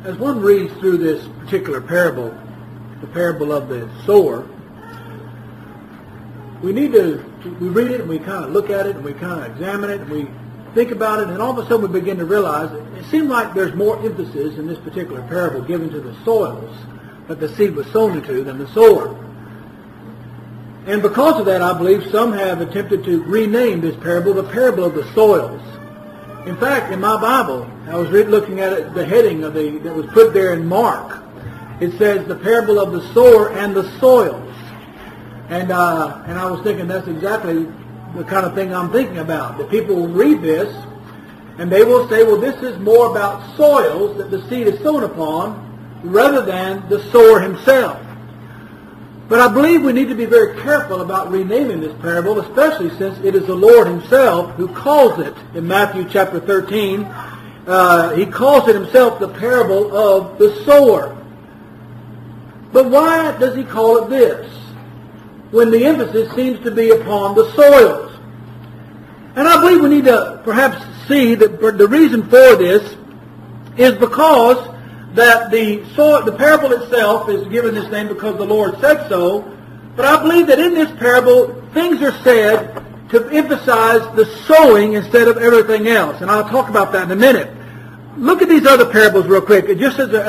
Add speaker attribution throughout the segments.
Speaker 1: as one reads through this particular parable, the parable of the sower, we read it and we kind of look at it and we kind of examine it and we think about it, and all of a sudden we begin to realize it seems like there's more emphasis in this particular parable given to the soils that the seed was sown into than the sower. And because of that, I believe some have attempted to rename this parable the parable of the soils. In fact, in my Bible, I was looking at it, the heading that was put there in Mark. It says the parable of the sower and the soils. And I was thinking that's exactly the kind of thing I'm thinking about. That people will read this and they will say, well, this is more about soils that the seed is sown upon rather than the sower himself. But I believe we need to be very careful about renaming this parable, especially since it is the Lord himself who calls it in Matthew chapter 13. He calls it himself the parable of the sower. But why does he call it this, when the emphasis seems to be upon the soils? And I believe we need to perhaps see that the reason for this is because that the parable itself is given this name because the Lord said so. But I believe that in this parable, things are said to emphasize the sowing instead of everything else. And I'll talk about that in a minute. Look at these other parables real quick, just as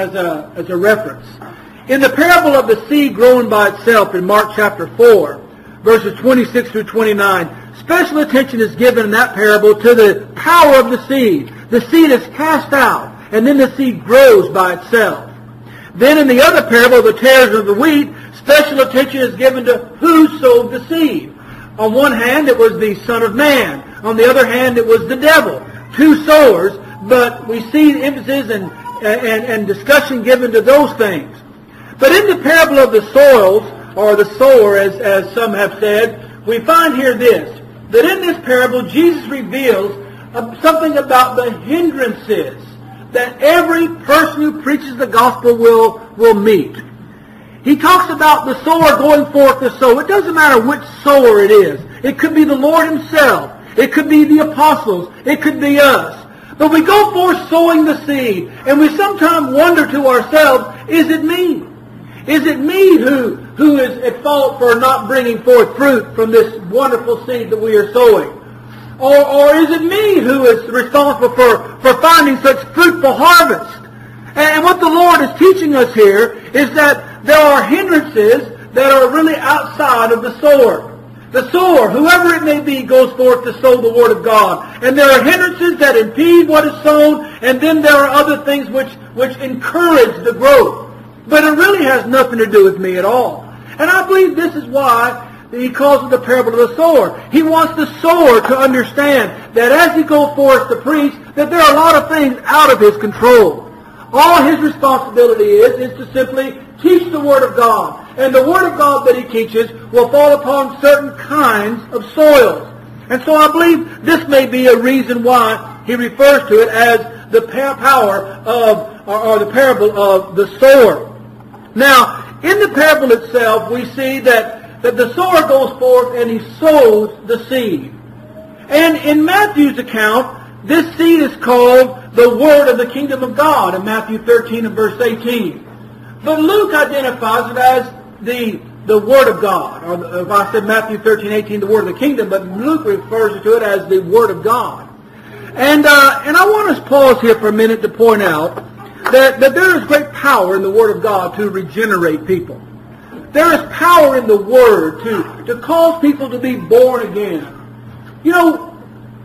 Speaker 1: a reference. In the parable of the seed growing by itself in Mark chapter 4, verses 26 through 29, special attention is given in that parable to the power of the seed. The seed is cast out, and then the seed grows by itself. Then in the other parable, the tares of the wheat, special attention is given to who sowed the seed. On one hand, it was the Son of Man. On the other hand, it was the devil. Two sowers, but we see emphasis and discussion given to those things. But in the parable of the soils, or the sower, as some have said, we find here this, that in this parable, Jesus reveals something about the hindrances that every person who preaches the gospel will meet. He talks about the sower going forth to sow. It doesn't matter which sower it is. It could be the Lord himself. It could be the apostles. It could be us. But we go forth sowing the seed, and we sometimes wonder to ourselves, is it me? Is it me who is at fault for not bringing forth fruit from this wonderful seed that we are sowing? Or is it me who is responsible for finding such fruitful harvest? And what the Lord is teaching us here is that there are hindrances that are really outside of the sower. The sower, whoever it may be, goes forth to sow the Word of God. And there are hindrances that impede what is sown, and then there are other things which encourage the growth. But it really has nothing to do with me at all. And I believe this is why he calls it the parable of the sower. He wants the sower to understand that as he goes forth to preach, that there are a lot of things out of his control. All his responsibility is to simply teach the Word of God. And the Word of God that he teaches will fall upon certain kinds of soils. And so I believe this may be a reason why he refers to it as the power of, or the parable of the sower. Now, in the parable itself, we see that the sower goes forth and he sows the seed. And in Matthew's account, this seed is called the Word of the Kingdom of God in Matthew 13 and verse 18. But Luke identifies it as the Word of God. Or if I said Matthew 13, 18, the Word of the Kingdom, but Luke refers to it as the Word of God. And I want us to pause here for a minute to point out that there is great power in the Word of God to regenerate people. There is power in the Word to cause people to be born again. You know,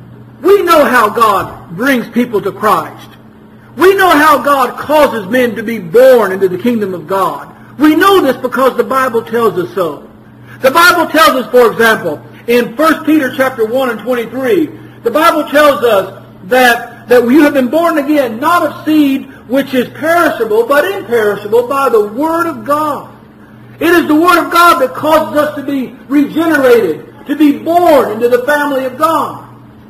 Speaker 1: we know how God brings people to Christ. We know how God causes men to be born into the kingdom of God. We know this because the Bible tells us so. The Bible tells us, for example, in 1 Peter chapter 1 and 23, the Bible tells us that you have been born again, not of seed which is perishable, but imperishable by the Word of God. It is the Word of God that causes us to be regenerated, to be born into the family of God.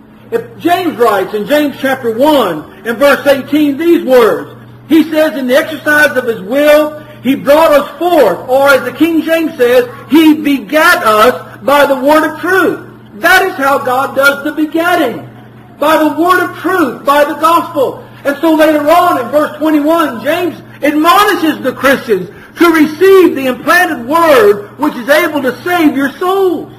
Speaker 1: If James writes in James chapter 1 and verse 18 these words, he says, in the exercise of his will, he brought us forth, or as the King James says, he begat us by the word of truth. That is how God does the begetting. By the word of truth, by the gospel. And so later on in verse 21, James admonishes the Christians to receive the implanted word which is able to save your souls.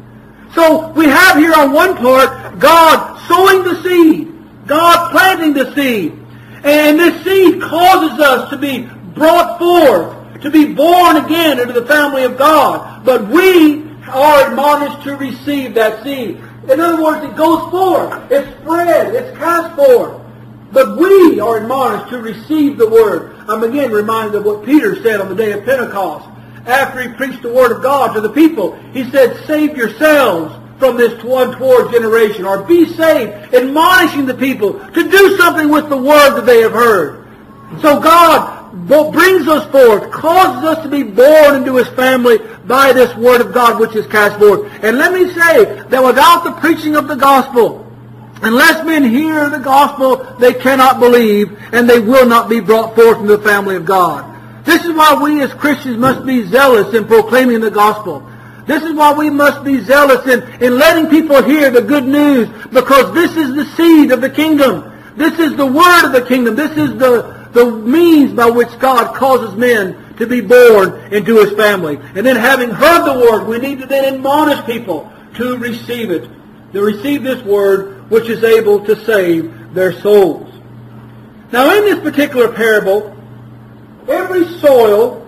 Speaker 1: So we have here on one part, God sowing the seed, God planting the seed. And this seed causes us to be brought forth, to be born again into the family of God. But we are admonished to receive that seed. In other words, it goes forth, it's spread, it's cast forth. But we are admonished to receive the word. I'm again reminded of what Peter said on the day of Pentecost. After he preached the word of God to the people, he said, save yourselves from this untoward generation, or be saved, admonishing the people to do something with the word that they have heard. So God brings us forth, causes us to be born into His family by this word of God which is cast forth. And let me say that without the preaching of the gospel, unless men hear the gospel, they cannot believe, and they will not be brought forth into the family of God. This is why we as Christians must be zealous in proclaiming the gospel. This is why we must be zealous in letting people hear the good news, because this is the seed of the kingdom. This is the word of the kingdom. This is the means by which God causes men to be born into His family. And then having heard the word, we need to then admonish people to receive it, to receive this word which is able to save their souls. Now in this particular parable, every soil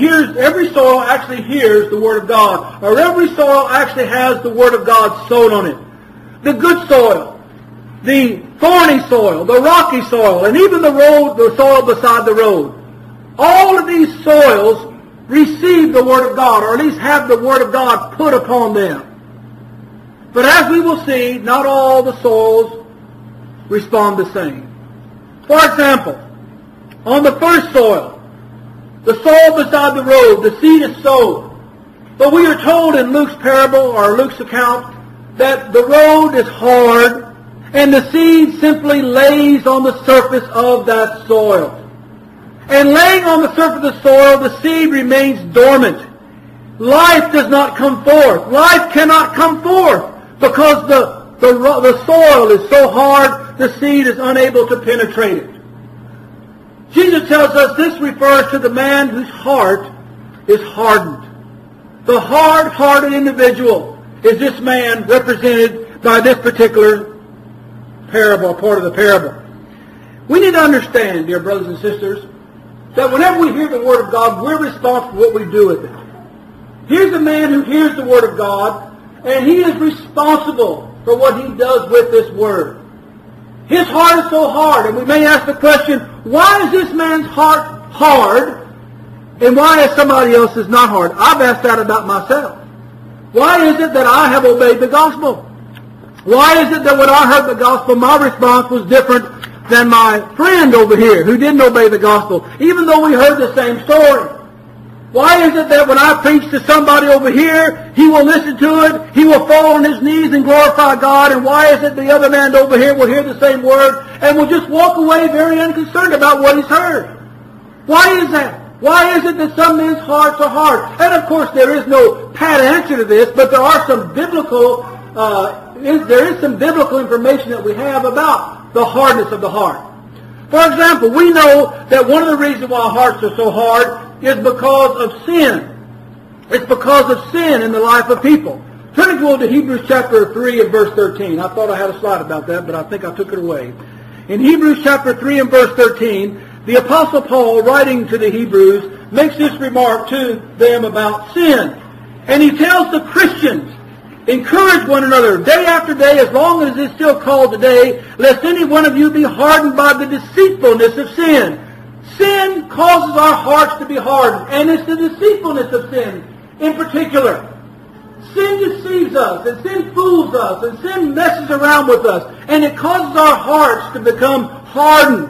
Speaker 1: actually hears the word of God, or every soil actually has the word of God sown on it. The good soil, the thorny soil, the rocky soil, and even the soil beside the road. All of these soils receive the word of God, or at least have the word of God put upon them. But as we will see, not all the soils respond the same. For example, on the first soil, the soil beside the road, the seed is sown. But we are told in Luke's parable, or Luke's account, that the road is hard, and the seed simply lays on the surface of that soil. And laying on the surface of the soil, the seed remains dormant. Life does not come forth. Life cannot come forth, because the soil is so hard, the seed is unable to penetrate it. Jesus tells us this refers to the man whose heart is hardened. The hard-hearted individual is this man represented by this particular parable, part of the parable. We need to understand, dear brothers and sisters, that whenever we hear the Word of God, we're responsible for what we do with it. Here's a man who hears the Word of God, and he is responsible for what he does with this Word. His heart is so hard, and we may ask the question, why is this man's heart hard, and why is somebody else's not hard? I've asked that about myself. Why is it that I have obeyed the gospel? Why is it that when I heard the gospel, my response was different than my friend over here who didn't obey the gospel, even though we heard the same story? Why is it that when I preach to somebody over here, he will listen to it, he will fall on his knees and glorify God, and why is it the other man over here will hear the same word and will just walk away very unconcerned about what he's heard? Why is that? Why is it that some men's hearts are hard? And of course there is no pat answer to this, but there are some biblical, there is some biblical information that we have about the hardness of the heart. For example, we know that one of the reasons why hearts are so hard is because of sin. It's because of sin in the life of people. Turn to Hebrews chapter 3 and verse 13. I thought I had a slide about that, but I think I took it away. In Hebrews chapter 3 and verse 13, the Apostle Paul, writing to the Hebrews, makes this remark to them about sin. And he tells the Christians, encourage one another day after day, as long as it's still called today, lest any one of you be hardened by the deceitfulness of sin. Sin causes our hearts to be hardened, and it's the deceitfulness of sin in particular. Sin deceives us, and sin fools us, and sin messes around with us, and it causes our hearts to become hardened.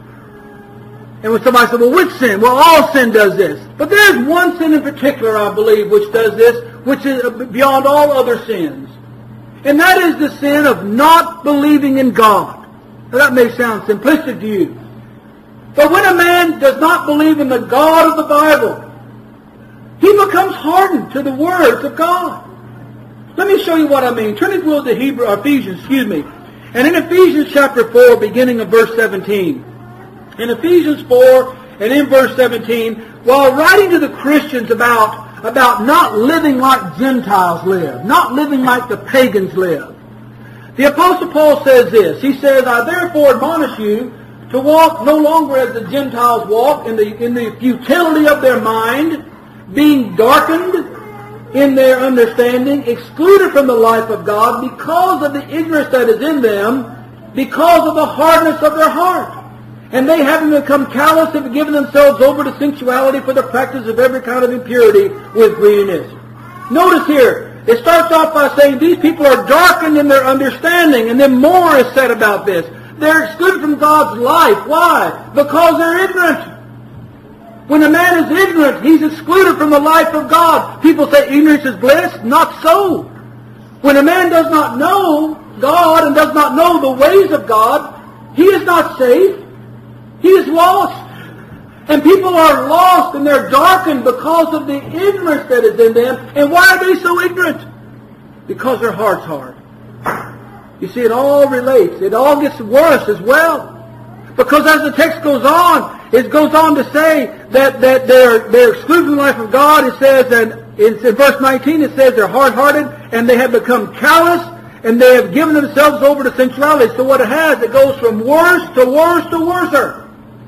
Speaker 1: And when somebody says, well, which sin? Well, all sin does this. But there's one sin in particular, I believe, which does this, which is beyond all other sins. And that is the sin of not believing in God. Now, that may sound simplistic to you. But when a man does not believe in the God of the Bible, he becomes hardened to the words of God. Let me show you what I mean. Turn to Ephesians, And in Ephesians chapter 4, beginning of verse 17, in Ephesians 4 and in verse 17, while writing to the Christians about not living like Gentiles live, not living like the pagans live, the Apostle Paul says this. He says, I therefore admonish you to walk no longer as the Gentiles walk, in the futility of their mind, being darkened in their understanding, excluded from the life of God because of the ignorance that is in them, because of the hardness of their heart. And they, having become callous, have given themselves over to sensuality for the practice of every kind of impurity with greediness. Notice here, it starts off by saying these people are darkened in their understanding, and then more is said about this. They're excluded from God's life. Why? Because they're ignorant. When a man is ignorant, he's excluded from the life of God. People say ignorance is bliss. Not so. When a man does not know God and does not know the ways of God, he is not safe. He is lost. And people are lost and they're darkened because of the ignorance that is in them. And why are they so ignorant? Because their heart's hard. You see, it all relates. It all gets worse as well. Because as the text goes on, it goes on to say that they're excluded from the life of God. It says, and in verse 19, it says they're hard-hearted and they have become callous and they have given themselves over to sensuality. So what it goes from worse to worse to worser.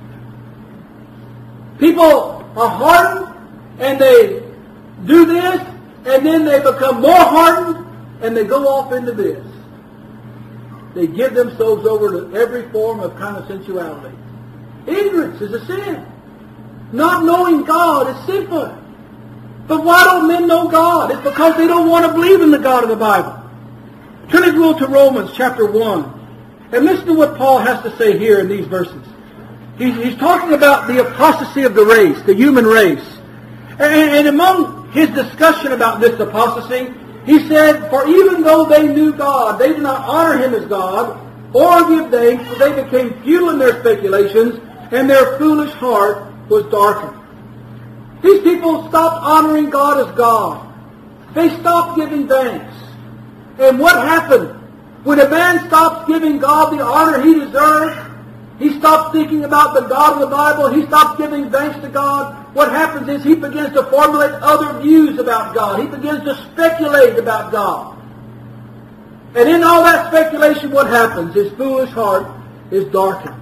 Speaker 1: People are hardened and they do this, and then they become more hardened and they go off into this. They give themselves over to every form of kind of sensuality. Ignorance is a sin. Not knowing God is sinful. But why don't men know God? It's because they don't want to believe in the God of the Bible. Turn if you will to Romans chapter 1. And listen to what Paul has to say here in these verses. He's talking about the apostasy of the race, the human race. And among his discussion about this apostasy, he said, for even though they knew God, they did not honor Him as God, or give thanks, for they became futile in their speculations, and their foolish heart was darkened. These people stopped honoring God as God. They stopped giving thanks. And what happened? When a man stops giving God the honor He deserves, he stops thinking about the God of the Bible, he stops giving thanks to God, what happens is he begins to formulate other views about God. He begins to speculate about God. And in all that speculation, what happens? His foolish heart is darkened.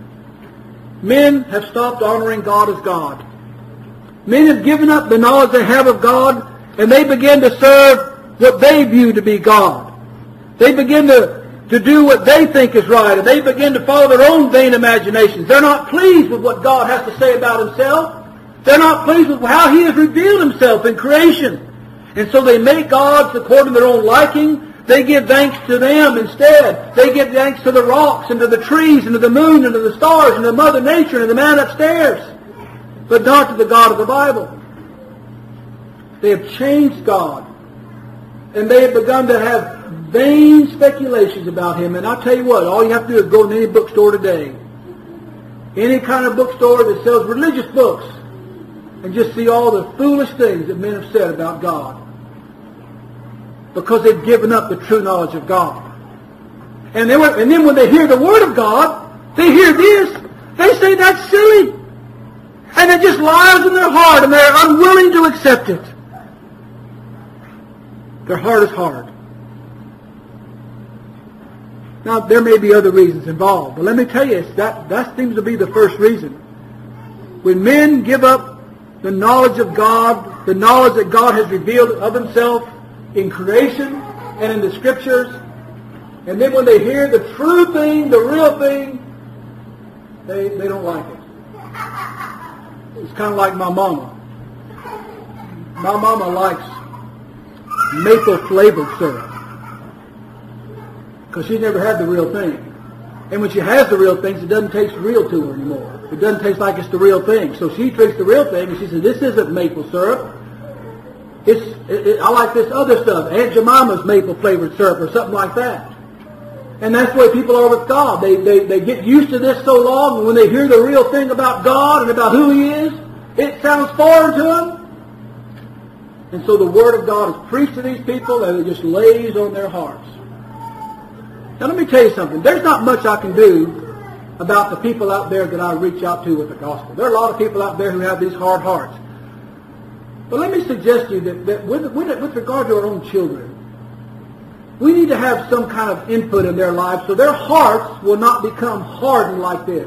Speaker 1: Men have stopped honoring God as God. Men have given up the knowledge they have of God, and they begin to serve what they view to be God. They begin to do what they think is right, and they begin to follow their own vain imaginations. They're not pleased with what God has to say about Himself. They're not pleased with how He has revealed Himself in creation. And so they make gods according to their own liking. They give thanks to them instead. They give thanks to the rocks and to the trees and to the moon and to the stars and to Mother Nature and to the man upstairs, but not to the God of the Bible. They have changed God. And they have begun to have vain speculations about Him. And I'll tell you what, all you have to do is go to any bookstore today. Any kind of bookstore that sells religious books, and just see all the foolish things that men have said about God. Because they've given up the true knowledge of God. And then when they hear the Word of God, they hear this. They say that's silly. And it just lies in their heart, and they're unwilling to accept it. Their heart is hard. Now, there may be other reasons involved, but let me tell you, that seems to be the first reason. When men give up the knowledge of God, the knowledge that God has revealed of Himself in creation and in the Scriptures, and then when they hear the true thing, the real thing, they don't like it. It's kind of like my mama. My mama likes maple-flavored syrup because she's never had the real thing. And when she has the real things, it doesn't taste real to her anymore. It doesn't taste like it's the real thing. So she drinks the real thing, and she says, this isn't maple syrup. I like this other stuff, Aunt Jemima's maple-flavored syrup or something like that. And that's the way people are with God. They get used to this so long, and when they hear the real thing about God and about who He is, it sounds foreign to them. And so the Word of God is preached to these people, and it just lays on their hearts. Now let me tell you something. There's not much I can do about the people out there that I reach out to with the gospel. There are a lot of people out there who have these hard hearts. But let me suggest to you that with regard to our own children, we need to have some kind of input in their lives so their hearts will not become hardened like this.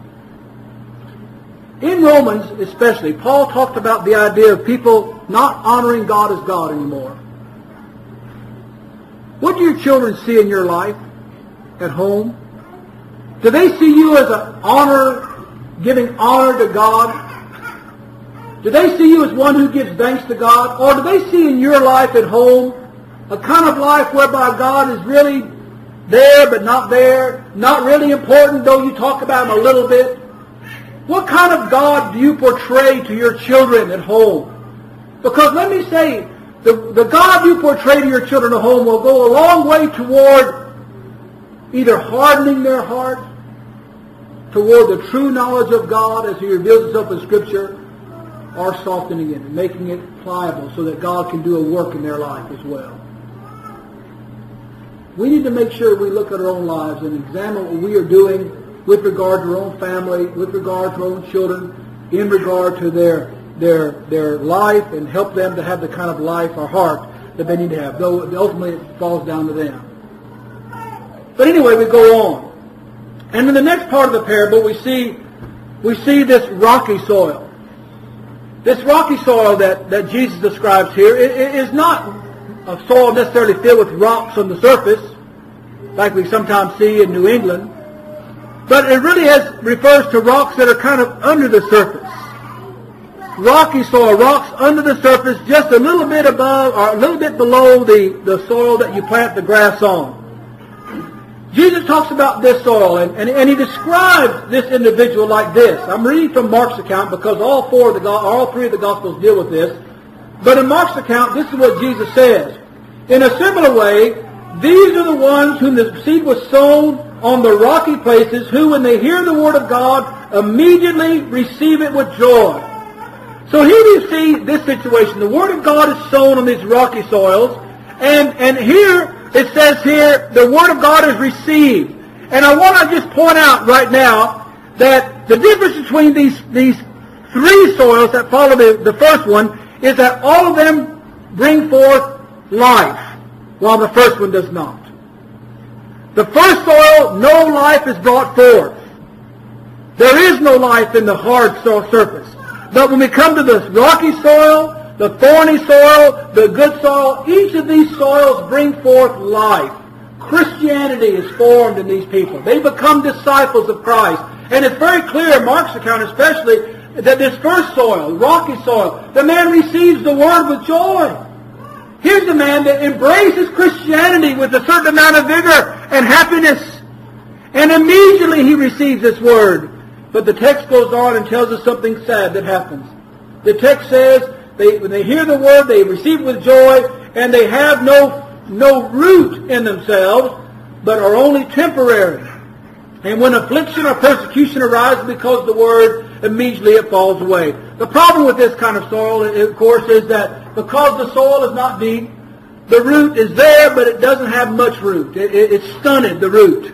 Speaker 1: In Romans especially, Paul talked about the idea of people not honoring God as God anymore. What do your children see in your life at home? Do they see you as giving honor to God? Do they see you as one who gives thanks to God? Or do they see in your life at home a kind of life whereby God is really there but not there, not really important though you talk about Him a little bit? What kind of God do you portray to your children at home? Because let me say, the God you portray to your children at home will go a long way toward either hardening their heart toward the true knowledge of God as He reveals Himself in Scripture, or softening it and making it pliable so that God can do a work in their life as well. We need to make sure we look at our own lives and examine what we are doing with regard to our own family, with regard to our own children, in regard to their life, and help them to have the kind of life or heart that they need to have, though ultimately it falls down to them. But anyway, we go on. And in the next part of the parable, we see this rocky soil. This rocky soil that Jesus describes here is not a soil necessarily filled with rocks on the surface, like we sometimes see in New England, but it really refers to rocks that are kind of under the surface. Rocky soil, rocks under the surface, just a little bit above or a little bit below the soil that you plant the grass on. Jesus talks about this soil, and he describes this individual like this. I'm reading from Mark's account because all three of the Gospels deal with this. But in Mark's account, this is what Jesus says. In a similar way, these are the ones whom the seed was sown on the rocky places, who, when they hear the word of God, immediately receive it with joy. So here you see this situation. The word of God is sown on these rocky soils, and here it says here, the Word of God is received. And I want to just point out right now that the difference between these three soils that follow the first one is that all of them bring forth life, while the first one does not. The first soil, no life is brought forth. There is no life in the hard soil surface. But when we come to the rocky soil, the thorny soil, the good soil, each of these soils bring forth life. Christianity is formed in these people. They become disciples of Christ. And it's very clear in Mark's account especially that this first soil, rocky soil, the man receives the Word with joy. Here's the man that embraces Christianity with a certain amount of vigor and happiness. And immediately he receives this Word. But the text goes on and tells us something sad that happens. The text says, when they hear the Word, they receive it with joy, and they have no root in themselves, but are only temporary. And when affliction or persecution arises because of the Word, immediately it falls away. The problem with this kind of soil, of course, is that because the soil is not deep, the root is there, but it doesn't have much root. It's stunted, the root.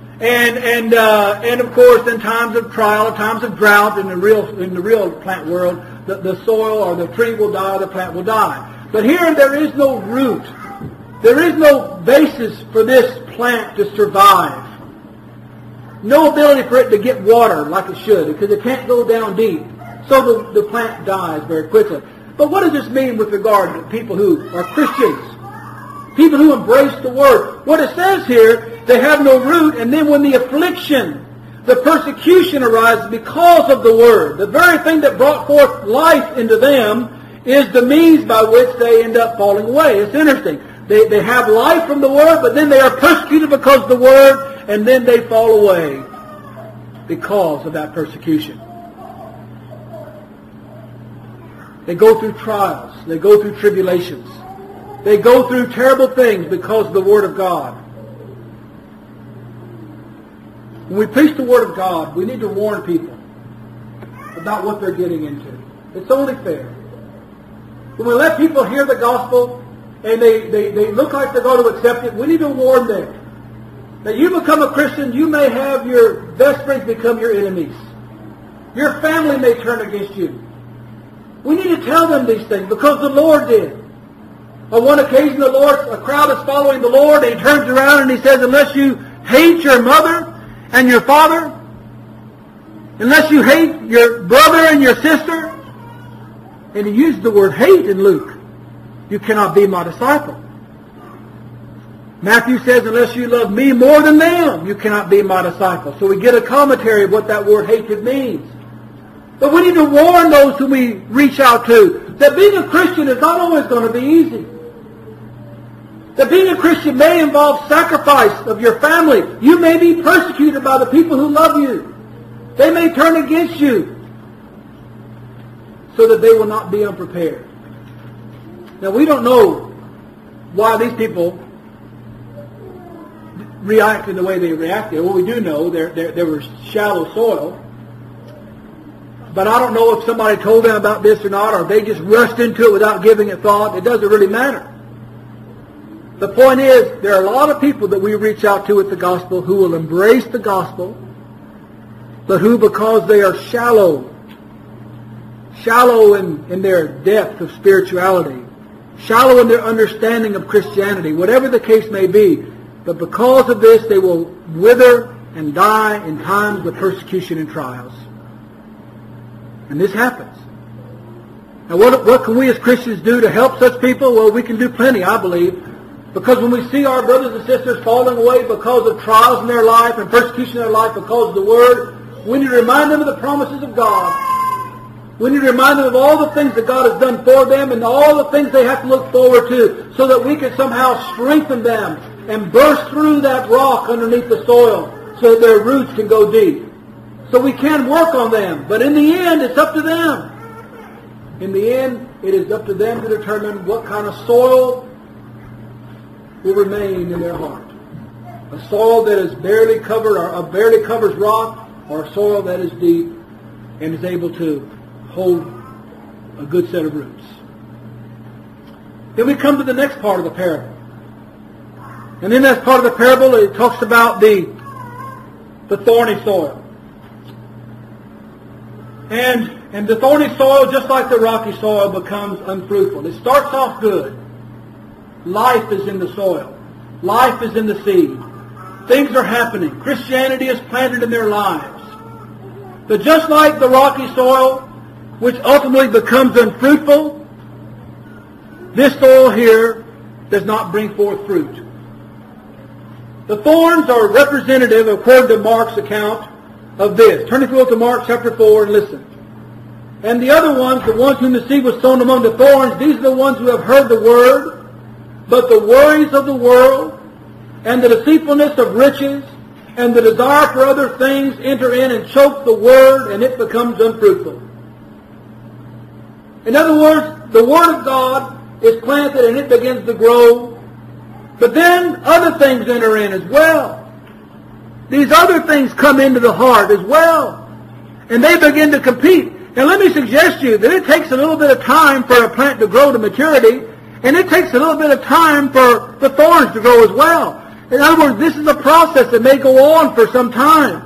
Speaker 1: And of course, in times of trial, in times of drought, in the real plant world, the soil or the tree will die, the plant will die. But here there is no root. There is no basis for this plant to survive. No ability for it to get water like it should, because it can't go down deep. So the plant dies very quickly. But what does this mean with regard to people who are Christians? People who embrace the Word. What it says here, they have no root, and then when the affliction, the persecution arises because of the Word, the very thing that brought forth life into them is the means by which they end up falling away. It's interesting. They have life from the Word, but then they are persecuted because of the Word, and then they fall away because of that persecution. They go through trials. They go through tribulations. They go through terrible things because of the Word of God. When we preach the Word of God, we need to warn people about what they're getting into. It's only fair. When we let people hear the gospel and they look like they're going to accept it, we need to warn them. that you become a Christian, you may have your best friends become your enemies. Your family may turn against you. We need to tell them these things because the Lord did. On one occasion, a crowd is following the Lord, and He turns around and He says, unless you hate your mother and your father, unless you hate your brother and your sister, and He used the word hate in Luke, you cannot be my disciple. Matthew says, unless you love me more than them, you cannot be my disciple. So we get a commentary of what that word hatred means. But we need to warn those whom we reach out to that being a Christian is not always going to be easy. That being a Christian may involve sacrifice of your family. You may be persecuted by the people who love you. They may turn against you so that they will not be unprepared. Now, we don't know why these people reacted the way they reacted. Well, we do know there was shallow soil. But I don't know if somebody told them about this or not, or they just rushed into it without giving it thought. It doesn't really matter. The point is, there are a lot of people that we reach out to with the gospel who will embrace the gospel, but who, because they are shallow in their depth of spirituality, shallow in their understanding of Christianity, whatever the case may be, but because of this, they will wither and die in times of persecution and trials. And this happens. Now, what can we as Christians do to help such people? Well, we can do plenty, I believe. Because when we see our brothers and sisters falling away because of trials in their life and persecution in their life because of the Word, we need to remind them of the promises of God. We need to remind them of all the things that God has done for them and all the things they have to look forward to so that we can somehow strengthen them and burst through that rock underneath the soil so that their roots can go deep. So we can work on them. But in the end, it's up to them. In the end, it is up to them to determine what kind of soil will remain in their heart. A soil that is barely covered or barely covers rock, or a soil that is deep and is able to hold a good set of roots. Then we come to the next part of the parable. And in that part of the parable, it talks about the thorny soil. And the thorny soil, just like the rocky soil, becomes unfruitful. It starts off good. Life is in the soil. Life is in the seed. Things are happening. Christianity is planted in their lives. But just like the rocky soil, which ultimately becomes unfruitful, this soil here does not bring forth fruit. The thorns are representative, according to Mark's account, of this. Turn if you will to Mark chapter 4 and listen. And the other ones, the ones whom the seed was sown among the thorns, these are the ones who have heard the word, but the worries of the world and the deceitfulness of riches and the desire for other things enter in and choke the word, and it becomes unfruitful. In other words, the word of God is planted and it begins to grow, but then other things enter in as well. These other things come into the heart as well, and they begin to compete. Now let me suggest to you that it takes a little bit of time for a plant to grow to maturity, and it takes a little bit of time for the thorns to grow as well. In other words, this is a process that may go on for some time.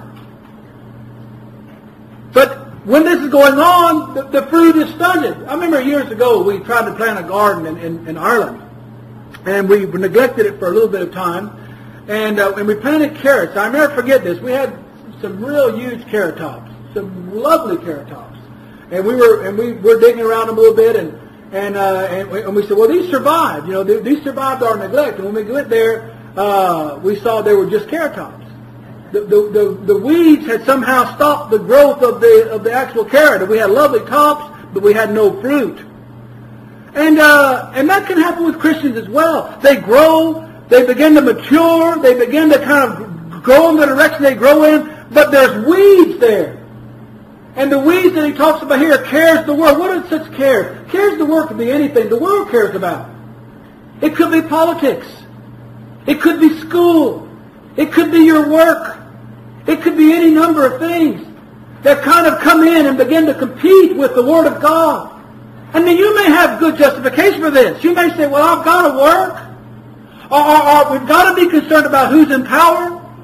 Speaker 1: But when this is going on, the fruit is stunted. I remember years ago we tried to plant a garden in Ireland, and we neglected it for a little bit of time, and we planted carrots. I never forget this. We had some real huge carrot tops, some lovely carrot tops, and we were digging around them a little bit, and we said, well, these survived. You know, these survived our neglect. And when we went there, we saw they were just carrot tops. The weeds had somehow stopped the growth of the actual carrot. And we had lovely tops, but we had no fruit. And that can happen with Christians as well. They grow, they begin to mature, they begin to kind of go in the direction they grow in, but there's weeds there. And the weeds that he talks about here cares the world. What is such care? Cares the world could be anything the world cares about. It could be politics. It could be school. It could be your work. It could be any number of things that kind of come in and begin to compete with the Word of God. I mean, you may have good justification for this. You may say, well, I've got to work. Or we've got to be concerned about who's in power.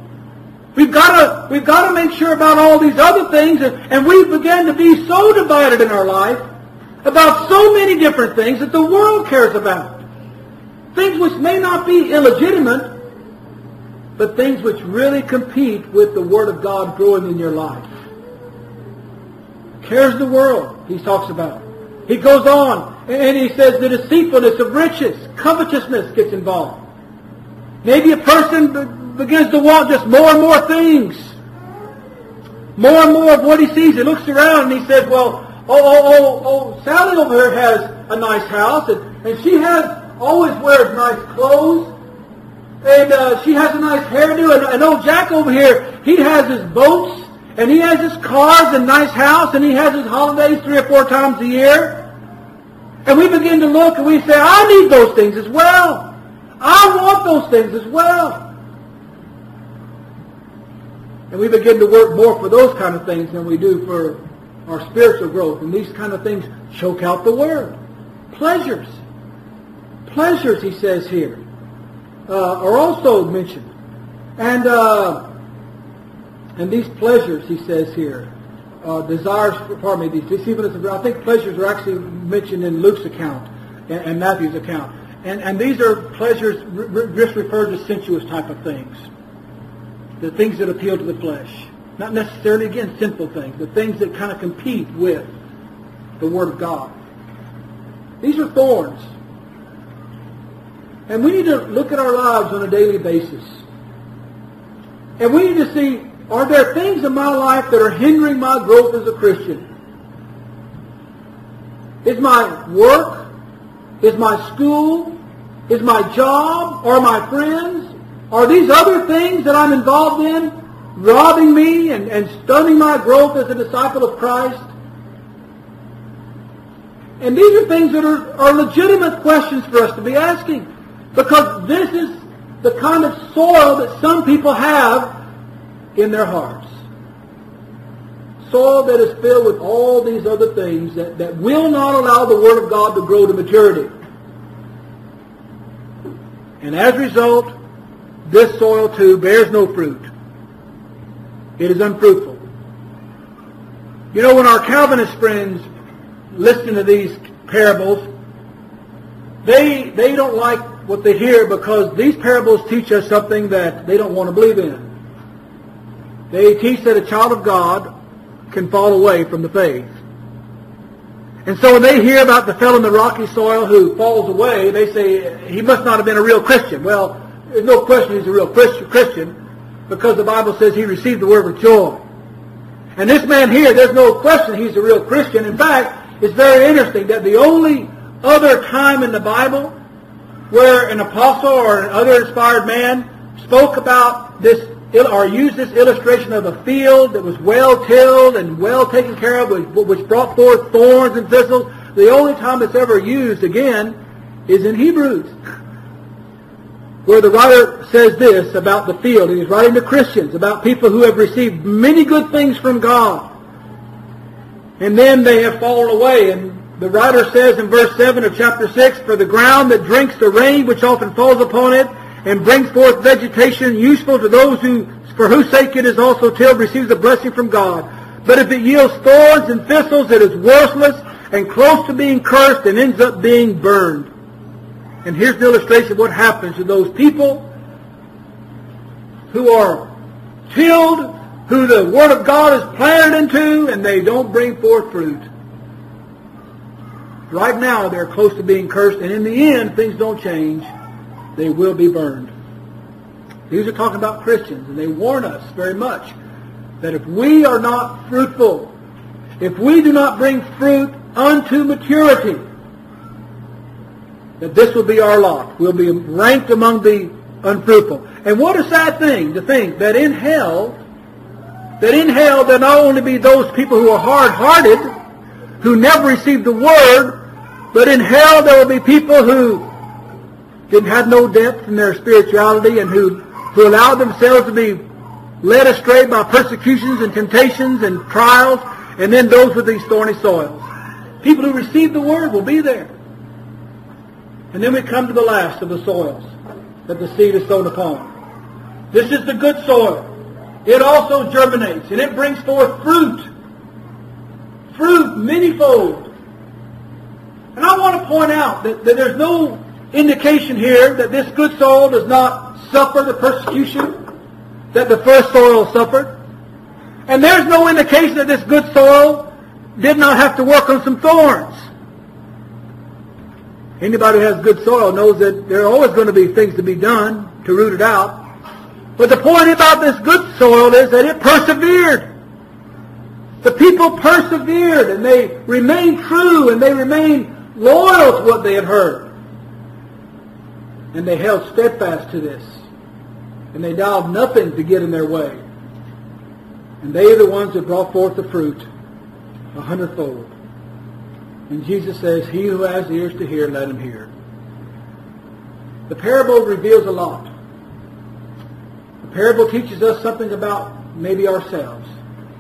Speaker 1: We've got to make sure about all these other things, and we begin to be so divided in our life about so many different things that the world cares about. Things which may not be illegitimate, but things which really compete with the Word of God growing in your life. Cares of the world, he talks about. He goes on, and he says the deceitfulness of riches, covetousness gets involved. Maybe a person begins to want just more and more things. More and more of what he sees. He looks around and he says, well, Sally over here has a nice house, and she always wears nice clothes, and she has a nice hairdo, and old Jack over here, he has his boats, and he has his cars and nice house, and he has his holidays 3 or 4 times a year. And we begin to look and we say, I need those things as well. I want those things as well. And we begin to work more for those kind of things than we do for our spiritual growth. And these kind of things choke out the Word. Pleasures. Pleasures, he says here, are also mentioned. And these pleasures, he says here, desires, these deceitfulness. I think pleasures are actually mentioned in Luke's account and Matthew's account. And these are pleasures just referred to sensuous type of things. The things that appeal to the flesh. Not necessarily, again, sinful things, but things that kind of compete with the Word of God. These are thorns. And we need to look at our lives on a daily basis. And we need to see, are there things in my life that are hindering my growth as a Christian? Is my work, is my school, is my job, or my friends, are these other things that I'm involved in robbing me and stunning my growth as a disciple of Christ? And these are things that are legitimate questions for us to be asking. Because this is the kind of soil that some people have in their hearts. Soil that is filled with all these other things that will not allow the Word of God to grow to maturity. And as a result, this soil too bears no fruit. It is unfruitful. You know, when our Calvinist friends listen to these parables, they don't like what they hear because these parables teach us something that they don't want to believe in. They teach that a child of God can fall away from the faith. And so when they hear about the fellow in the rocky soil who falls away, they say, he must not have been a real Christian. Well, there's no question he's a real Christian because the Bible says he received the word with joy. And this man here, there's no question he's a real Christian. In fact, it's very interesting that the only other time in the Bible where an apostle or another inspired man spoke about this or used this illustration of a field that was well tilled and well taken care of, which brought forth thorns and thistles, the only time it's ever used again is in Hebrews, where the writer says this about the field. And he's writing to Christians about people who have received many good things from God, and then they have fallen away. And the writer says in verse 7 of chapter 6, for the ground that drinks the rain which often falls upon it and brings forth vegetation useful to those for whose sake it is also tilled receives a blessing from God. But if it yields thorns and thistles, it is worthless and close to being cursed and ends up being burned. And here's the illustration of what happens to those people who are tilled, who the Word of God is planted into, and they don't bring forth fruit. Right now, they're close to being cursed, and in the end, things don't change. They will be burned. These are talking about Christians, and they warn us very much that if we are not fruitful, if we do not bring fruit unto maturity, that this will be our lot. We'll be ranked among the unfruitful. And what a sad thing to think that in hell there not only be those people who are hard-hearted, who never received the Word, but in hell there will be people who didn't have no depth in their spirituality and who allowed themselves to be led astray by persecutions and temptations and trials, and then those with these thorny soils. People who received the Word will be there. And then we come to the last of the soils that the seed is sown upon. This is the good soil. it also germinates, and it brings forth fruit. Fruit manyfold. And I want to point out that there's no indication here that this good soil does not suffer the persecution that the first soil suffered. And there's no indication that this good soil did not have to work on some thorns. Anybody who has good soil knows that there are always going to be things to be done to root it out. But the point about this good soil is that it persevered. The people persevered, and they remained true, and they remained loyal to what they had heard. And they held steadfast to this. And they allowed nothing to get in their way. And they are the ones that brought forth the fruit 100-fold. And Jesus says, he who has ears to hear, let him hear. The parable reveals a lot. The parable teaches us something about maybe ourselves.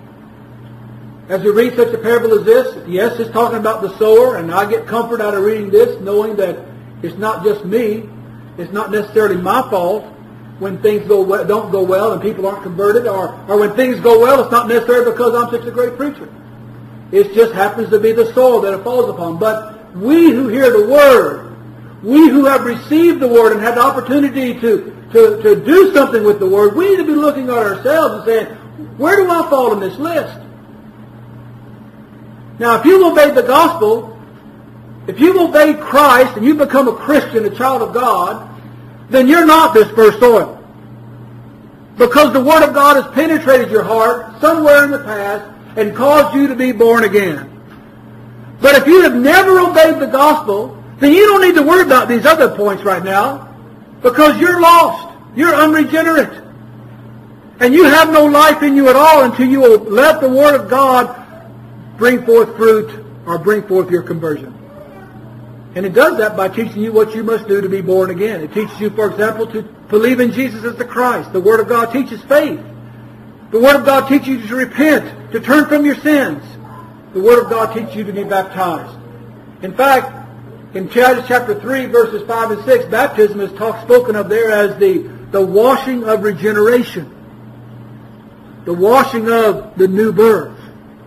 Speaker 1: As we read such a parable as this, yes, it's talking about the sower, and I get comfort out of reading this, knowing that it's not just me. It's not necessarily my fault when things don't go well and people aren't converted, or when things go well, it's not necessarily because I'm such a great preacher. It just happens to be the soil that it falls upon. But we who hear the Word, we who have received the Word and had the opportunity to do something with the Word, we need to be looking at ourselves and saying, where do I fall in this list? Now, if you've obeyed the gospel, if you've obeyed Christ and you become a Christian, a child of God, then you're not this first soil. Because the Word of God has penetrated your heart somewhere in the past and caused you to be born again. But if you have never obeyed the gospel, then you don't need to worry about these other points right now, because you're lost. You're unregenerate. And you have no life in you at all until you will let the Word of God bring forth fruit or bring forth your conversion. And it does that by teaching you what you must do to be born again. It teaches you, for example, to believe in Jesus as the Christ. The Word of God teaches faith. The Word of God teaches you to repent, to turn from your sins. The Word of God teaches you to be baptized. In fact, in Titus chapter 3, verses 5 and 6, baptism is spoken of there as the washing of regeneration. The washing of the new birth.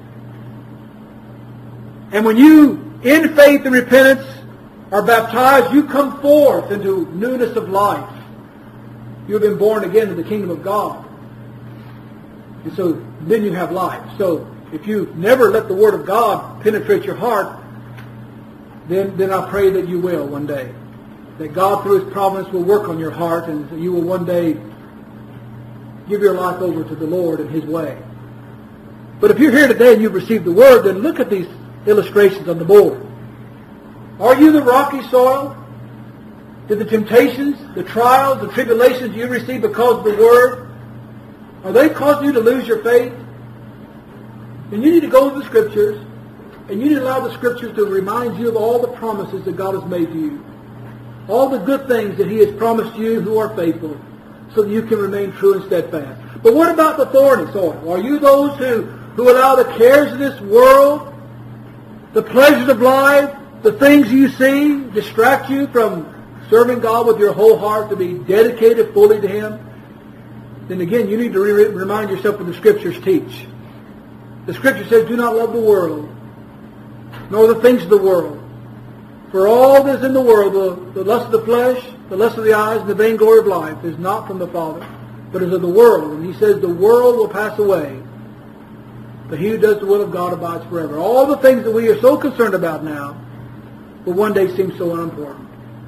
Speaker 1: And when you, in faith and repentance, are baptized, you come forth into newness of life. You have been born again in the kingdom of God. And so then you have life. So if you never let the Word of God penetrate your heart, then I pray that you will one day. That God, through His providence, will work on your heart, and that you will one day give your life over to the Lord in His way. But if you're here today and you've received the Word, then look at these illustrations on the board. Are you the rocky soil? Did the temptations, the trials, the tribulations you receive because of the Word, are they causing you to lose your faith? Then you need to go to the Scriptures, and you need to allow the Scriptures to remind you of all the promises that God has made to you. All the good things that He has promised you who are faithful, so that you can remain true and steadfast. But what about the thorny soil? Are you those who allow the cares of this world, the pleasures of life, the things you see, distract you from serving God with your whole heart, to be dedicated fully to Him? Then again, you need to remind yourself what the Scriptures teach. The Scripture says, do not love the world, nor the things of the world. For all that is in the world, the lust of the flesh, the lust of the eyes, and the vainglory of life, is not from the Father, but is of the world. And He says the world will pass away, but he who does the will of God abides forever. All the things that we are so concerned about now will one day seem so unimportant,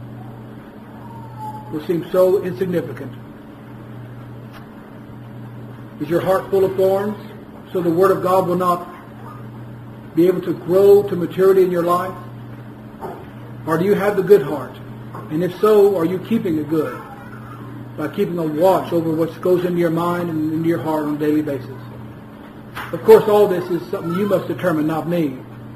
Speaker 1: will seem so insignificant. Is your heart full of thorns, so the Word of God will not be able to grow to maturity in your life? Or do you have the good heart? And if so, are you keeping it good by keeping a watch over what goes into your mind and into your heart on a daily basis? Of course, all this is something you must determine, not me.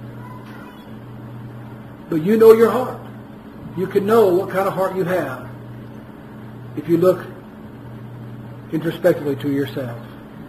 Speaker 1: But you know your heart. You can know what kind of heart you have if you look introspectively to yourself.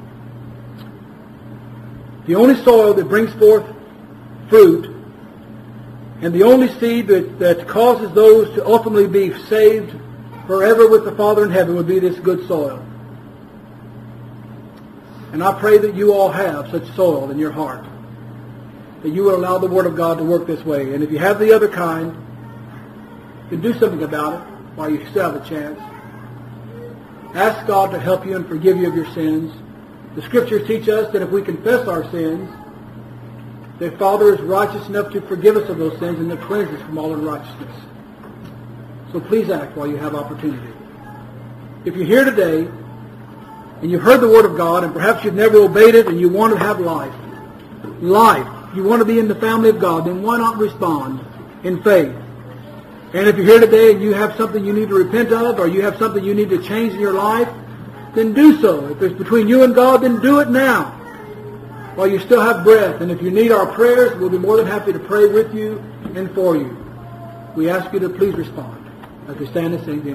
Speaker 1: The only soil that brings forth fruit, and the only seed that causes those to ultimately be saved forever with the Father in heaven, would be this good soil. And I pray that you all have such soil in your heart, that you will allow the Word of God to work this way. And if you have the other kind, then do something about it while you still have a chance. Ask God to help you and forgive you of your sins. The Scriptures teach us that if we confess our sins, the Father is righteous enough to forgive us of those sins and to cleanse us from all unrighteousness. So please act while you have opportunity. If you're here today and you've heard the Word of God and perhaps you've never obeyed it and you want to have life, you want to be in the family of God, then why not respond in faith? And if you're here today and you have something you need to repent of or you have something you need to change in your life, then do so. If it's between you and God, then do it now while you still have breath. And if you need our prayers, we'll be more than happy to pray with you and for you. We ask you to please respond as we stand and sing the